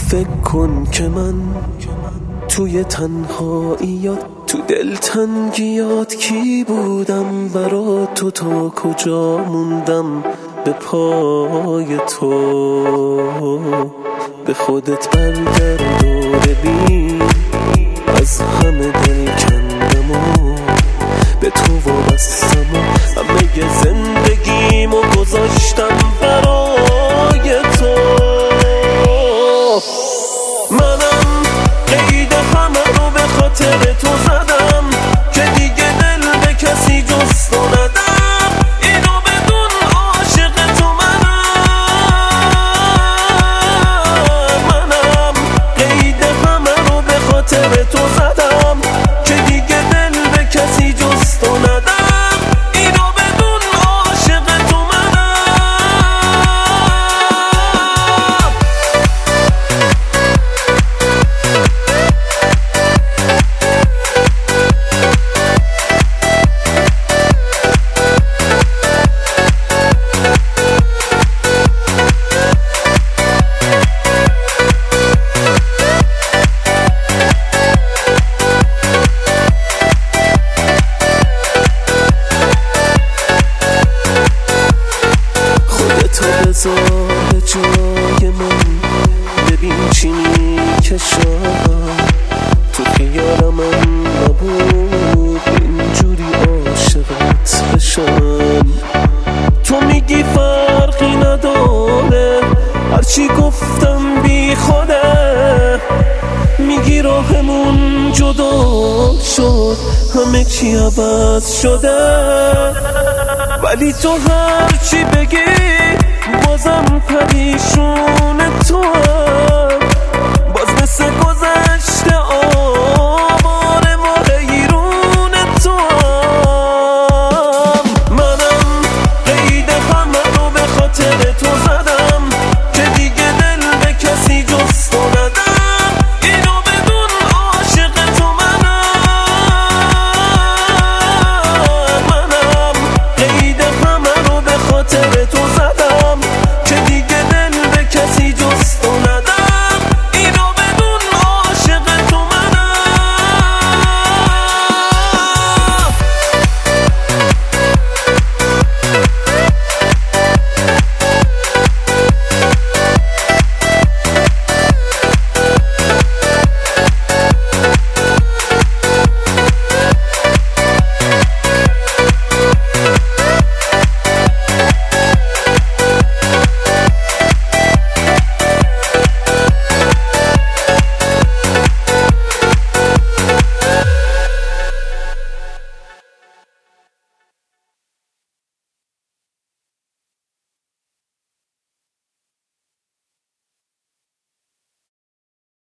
فکر کن که من توی تنهاییات، تو دلتنگیات کی بودم برا تو، تا کجا موندم به پای تو. به خودت برگرد و ببین از همه دل کندم و به تو وابستم و همه زندگیمو گذاشتم برای تو. منم قید همه رو به خاطر تو زدم که دیگه دل به کسی جز تو ندم. اینو بدون عاشق تو منم قید همه رو به خاطر تو زدم که دیگه دل به کسی جز تو ندم. اینو بدون عاشق تو بذار جای من، ببین چی میکشم تو خیالم. من نبود اینجوری عاشقت بشم. تو میگی فرقی نداره هرچی گفتم بی خوده، میگی راهمون جدا شد همه چی عوض شده. ولی تو هرچی بگی